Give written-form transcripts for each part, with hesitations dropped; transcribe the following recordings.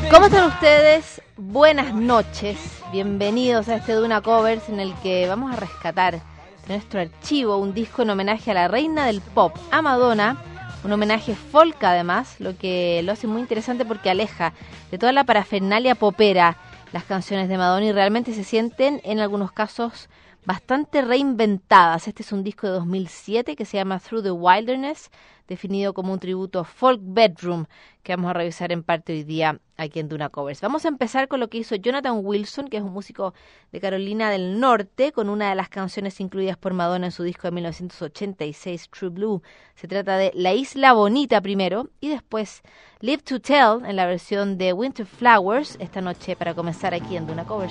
¿Cómo están ustedes? Buenas noches. Bienvenidos a este Duna Covers en el que vamos a rescatar de nuestro archivo un disco en homenaje a la reina del pop, a Madonna. Un homenaje folk además, lo que lo hace muy interesante porque aleja de toda la parafernalia popera las canciones de Madonna y realmente se sienten en algunos casos bastante reinventadas. Este es un disco de 2007 que se llama Through the Wilderness, definido como un tributo folk bedroom, que vamos a revisar en parte hoy día aquí en Duna Covers. Vamos a empezar con lo que hizo Jonathan Wilson, que es un músico de Carolina del Norte, con una de las canciones incluidas por Madonna en su disco de 1986, True Blue. Se trata de La Isla Bonita primero y después Live to Tell en la versión de Winter Flowers esta noche para comenzar aquí en Duna Covers.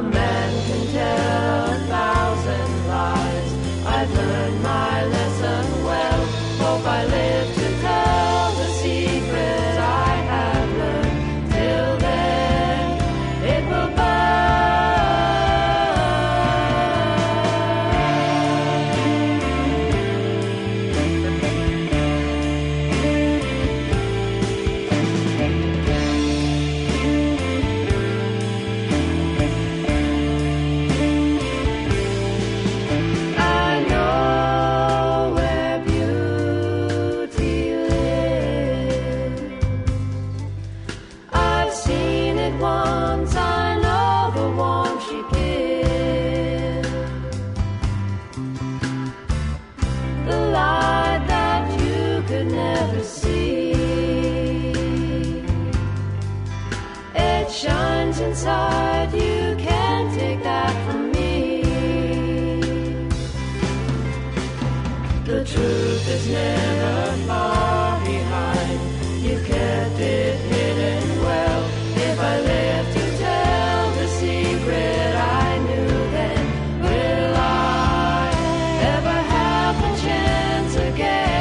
Inside, you can't take that from me. The truth is never far behind. You've kept it hidden well. If I live to tell the secret I knew then, will I ever have the chance again?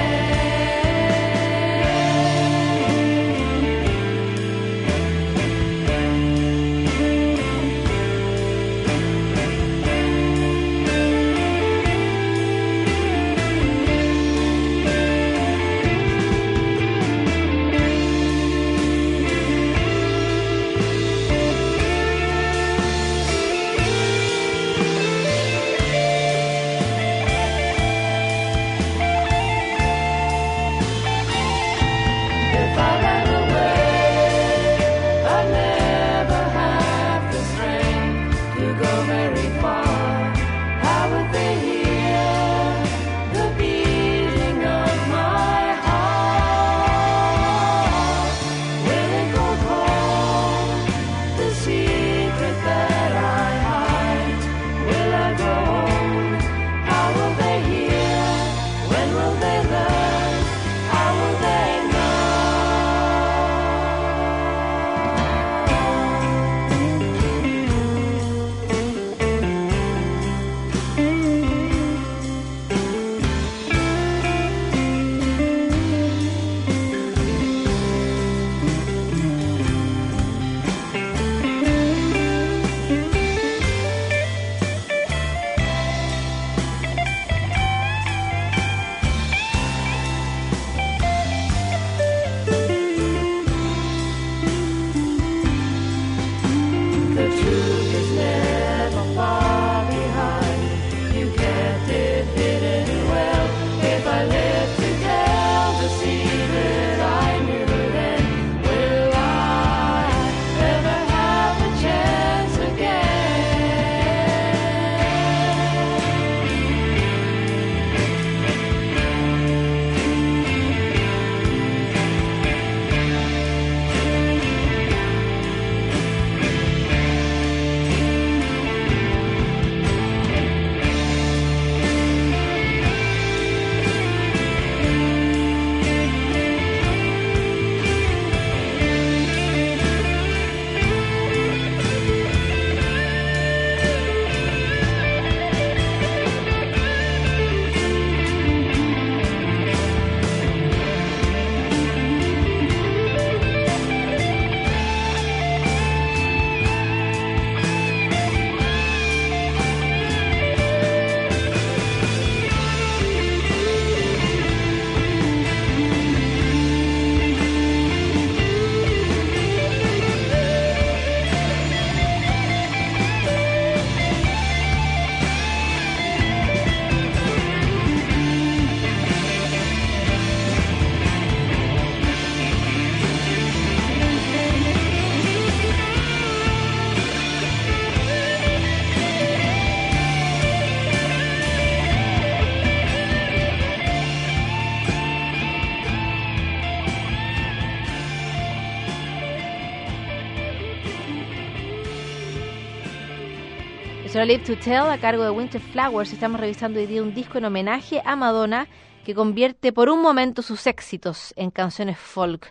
Live to Tell, a cargo de Winter Flowers. Estamos revisando hoy día un disco en homenaje a Madonna que convierte por un momento sus éxitos en canciones folk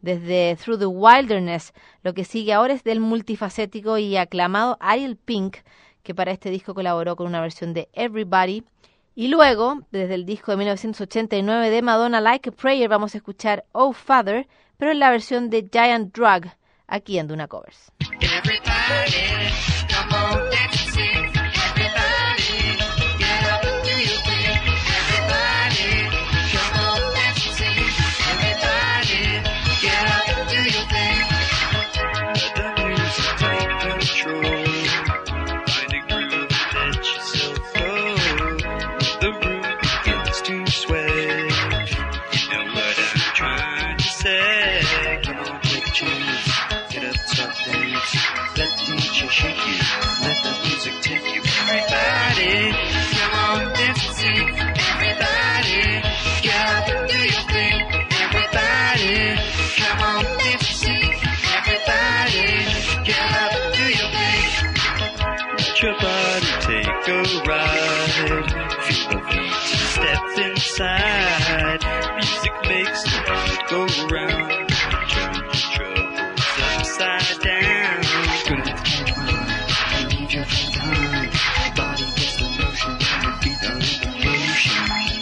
desde Through the Wilderness. Lo que sigue ahora es del multifacético y aclamado Ariel Pink, que para este disco colaboró con una versión de Everybody. Y luego, desde el disco de 1989 de Madonna, Like a Prayer, vamos a escuchar Oh Father, pero en la versión de Giant Drug, aquí en Duna Covers. Everybody, come on, let's sing. Everybody, get up and do your thing. Everybody, come on, let's sing. Everybody, get up and do your thing. Let the music take control. Find a groove and let yourself go. The room begins to sway. You know what I'm trying to say. Come on, take a chance. Get up, start dance. Let the DJ shake you. Let the music take you. Everybody, come on, let's sing. Everybody, get up and do your thing. Everybody, come on, let's sing. Everybody, get up and do your thing. Let your body take a ride. Feel the beat and step inside. Music makes the heart go round. Turn your troubles upside down. Gonna have to catch my eye and leave your friends behind. Body gets the motion and your feet are in the motion.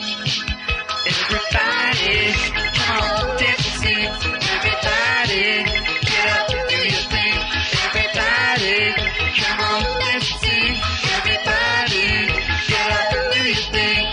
Everybody, come on, dance and sing. Everybody, get up and do your thing. Everybody, come on, dance and sing. Everybody, get up and do your thing.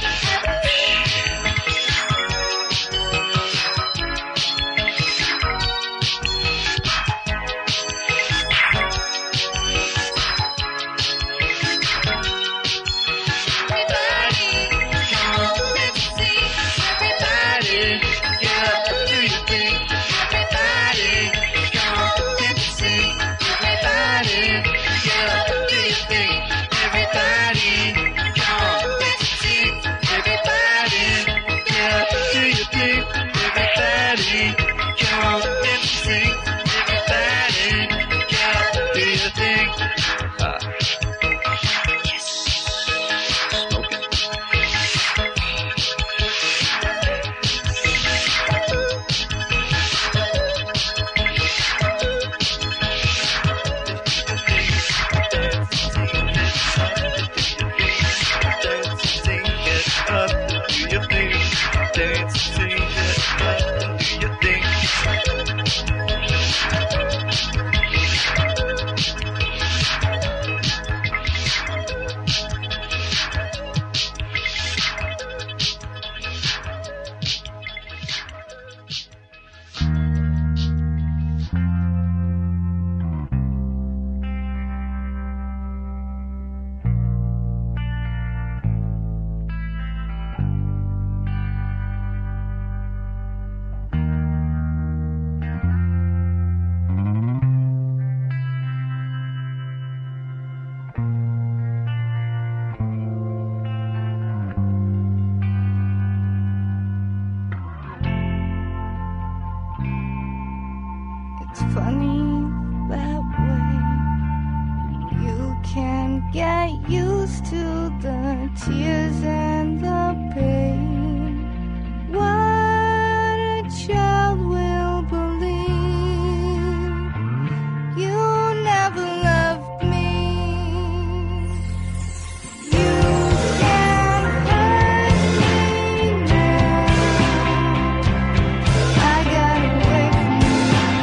Everybody, come on, dance and sing. Everybody, get up and do your thing. Everybody, come on, dance and sing. Everybody, get up and do your thing. Everybody, come on, dance and sing. Everybody, get up and do your thing. Everybody, come on, dance and sing. Everybody, get up and do your thing. Smoking. Dance, sing, get up and do your thing. Dance, sing, get up and do your thing. It's funny that way. You can get used to the tears and the pain. What a child will believe. You never loved me. You can hurt me now. I got away from you.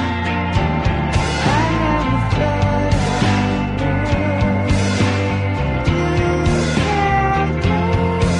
I never thought I would. You can't move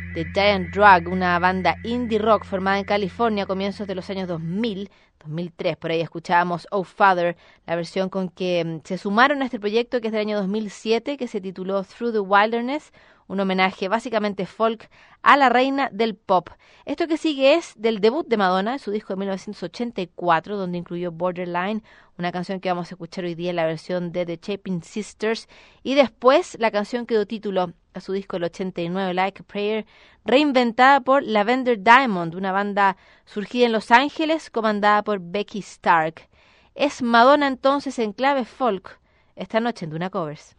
The Giant Drug, una banda indie rock formada en California a comienzos de los años 2000, 2003, por ahí escuchábamos Oh Father, la versión con que se sumaron a este proyecto que es del año 2007, que se tituló Through the Wilderness, un homenaje básicamente folk a la reina del pop. Esto que sigue es del debut de Madonna, su disco de 1984, donde incluyó Borderline, una canción que vamos a escuchar hoy día en la versión de The Chapin Sisters, y después la canción que dio título a su disco del 89, Like a Prayer, reinventada por Lavender Diamond, una banda surgida en Los Ángeles, comandada por Becky Stark. Es Madonna entonces en clave folk, esta noche en Duna Covers.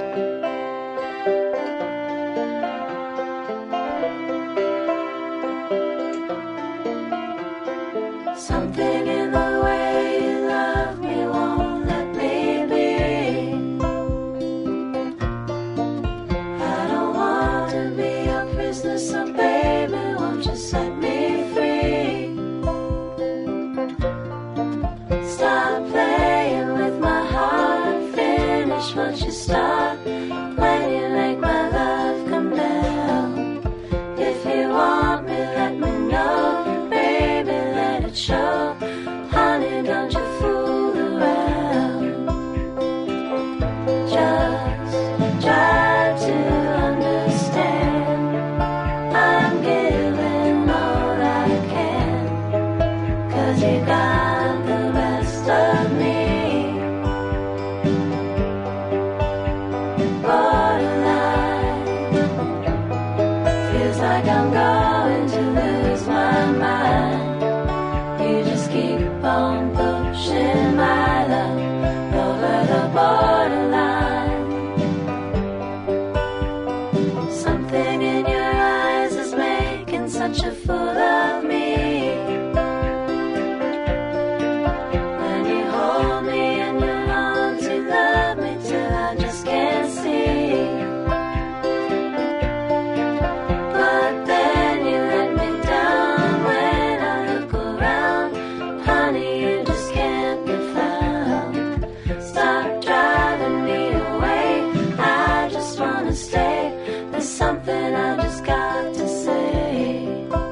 Something in the way you love me won't let me be. I don't want to be your prisoner, so baby, won't you set me free? Stop playing with my heart, finish what you start. When you make my love come down. If you want me, let me know, baby, let it show. Honey, don't you fool around. Just try to understand. I'm giving all I can, 'cause you got the best of me. Borderline, feels like I'm going to lose my mind. You just keep on pushing my love over the borderline. Something in your eyes is making such a fool of me. When you hold me in your arms, you love me till I just can't see. But then you let me down when I look around. Honey, you just can't be found. Stop driving me away, I just wanna stay. There's something I just got to say.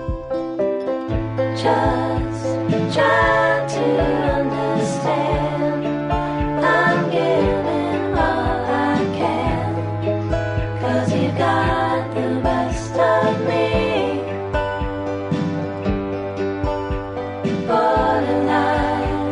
Just try to understand. I'm giving all I can, 'cause you got the best of me. Borderline,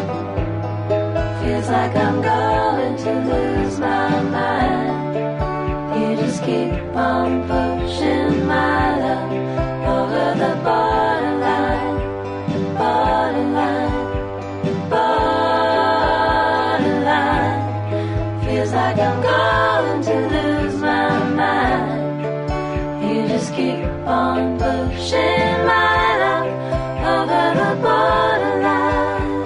feels like I'm going to lose my mind. You just keep on pushing my love over the borderline. Borderline, borderline, feels like I'm going to lose my mind. You just keep on pushing my love over the borderline.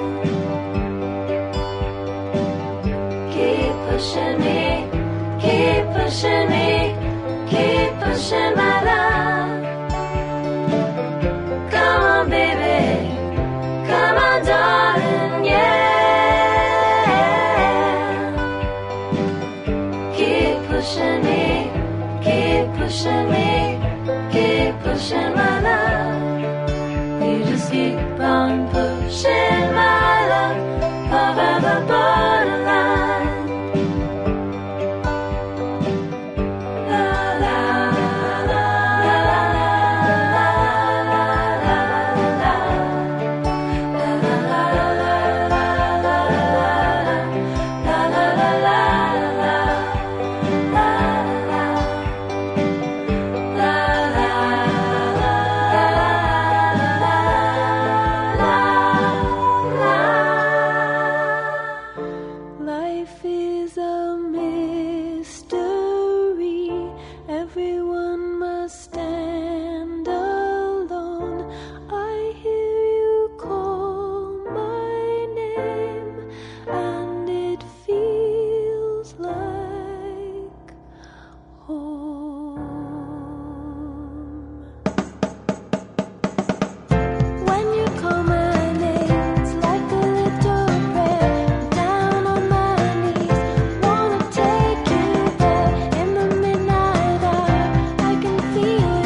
Keep pushing me, keep pushing me, keep pushing my love. Come on, baby, come on, darling, yeah. Keep pushing me, keep pushing me, keep pushing my love. You just keep on pushing my love over the borderline. La la la la la la la Life is a mystery. Everyone must stand alone. I hear you call my name, and it feels like home. When you call my name, it's like a little prayer. Down on my knees, wanna take you there. In the midnight hour, I can feel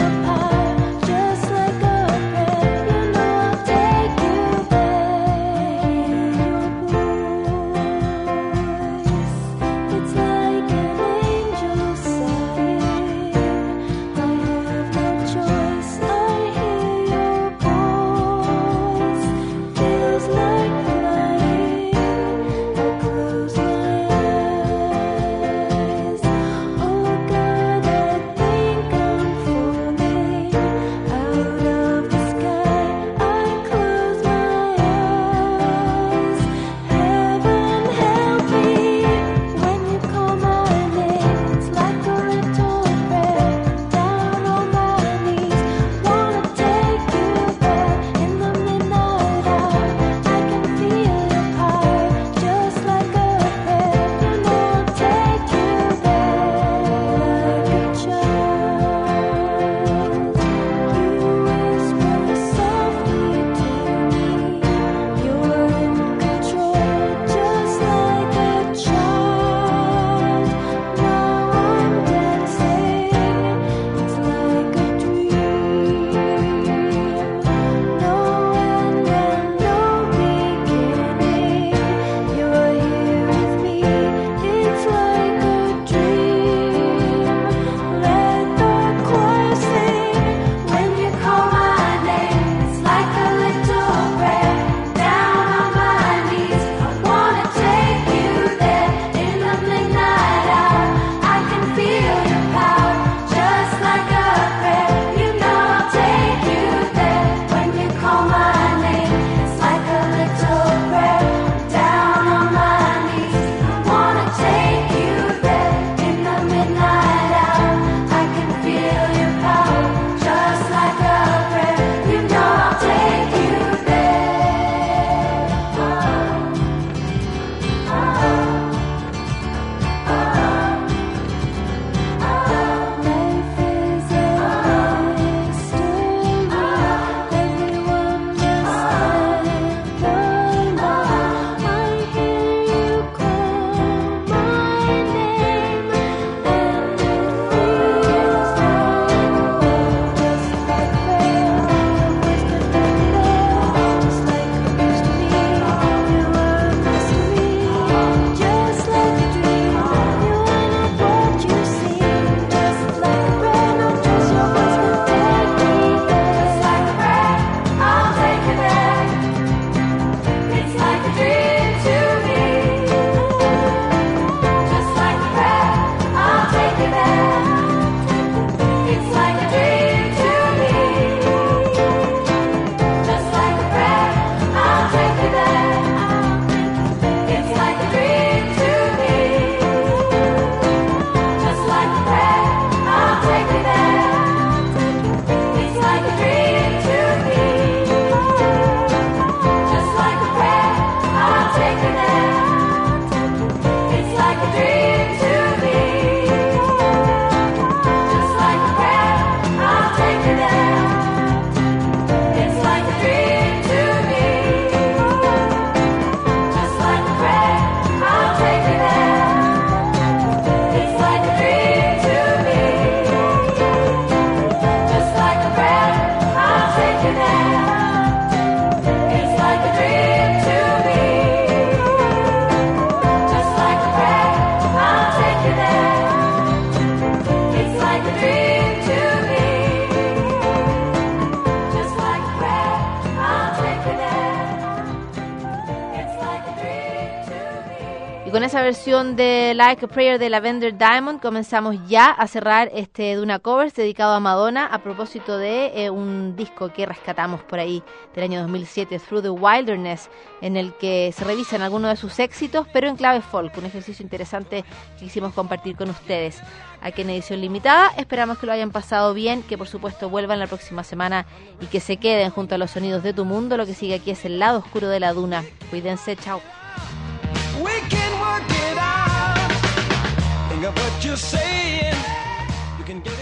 Con esa versión de Like a Prayer de Lavender Diamond comenzamos ya a cerrar este Duna Covers dedicado a Madonna a propósito de un disco que rescatamos por ahí del año 2007, Through the Wilderness, en el que se revisan algunos de sus éxitos, pero en clave folk, un ejercicio interesante que quisimos compartir con ustedes. Aquí en edición limitada, esperamos que lo hayan pasado bien, que por supuesto vuelvan la próxima semana y que se queden junto a los sonidos de tu mundo. Lo que sigue aquí es el lado oscuro de la Duna. Cuídense, chao. We can work it out. Think of what you're saying. You can get it.